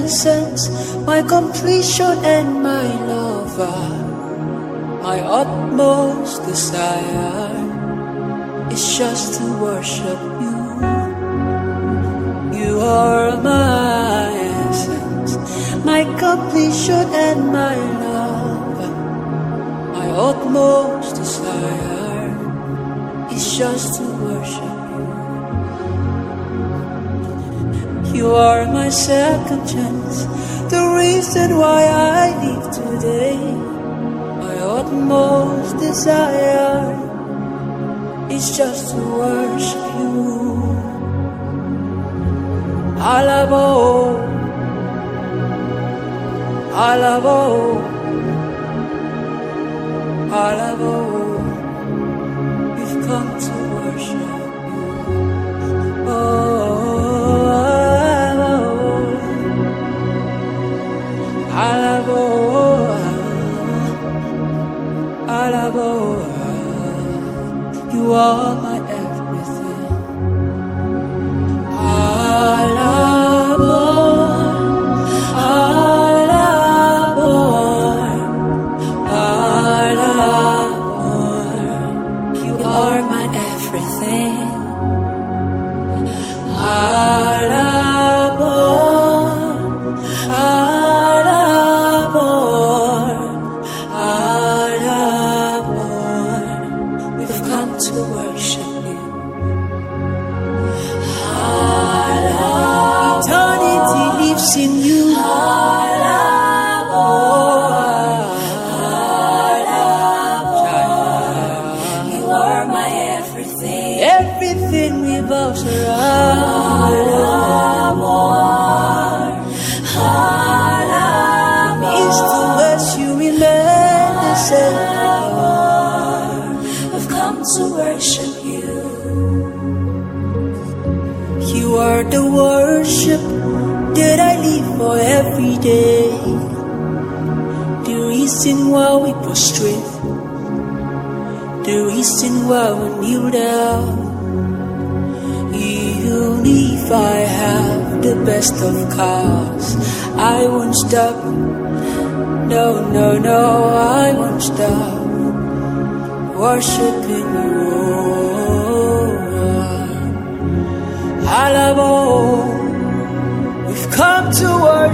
essence, my completion and my lover. My utmost desire is just to worship you. You are my essence, my completion and my lover. My utmost desire is just to worship you. You are my second chance, the reason why I live today. My utmost desire is just to worship you. Alabo, alabo, alabo. We've come to worship you. Oh, alabo, alabo. You are my everything. Alabo, alabo, alabo. You are my everything. Alabo, alabo, alabo. We've come to worship you. Eternity lives in you. You are my everything. Everything revolves around. East to west, you remain the same. I've come to worship you. You are the worship that I live for every day. The reason why we prostrate, the reason why we kneel down. Even if I have the best of cars, I won't stop. No, no, no, I won't stop worshiping you. Alabo, we've come to worship.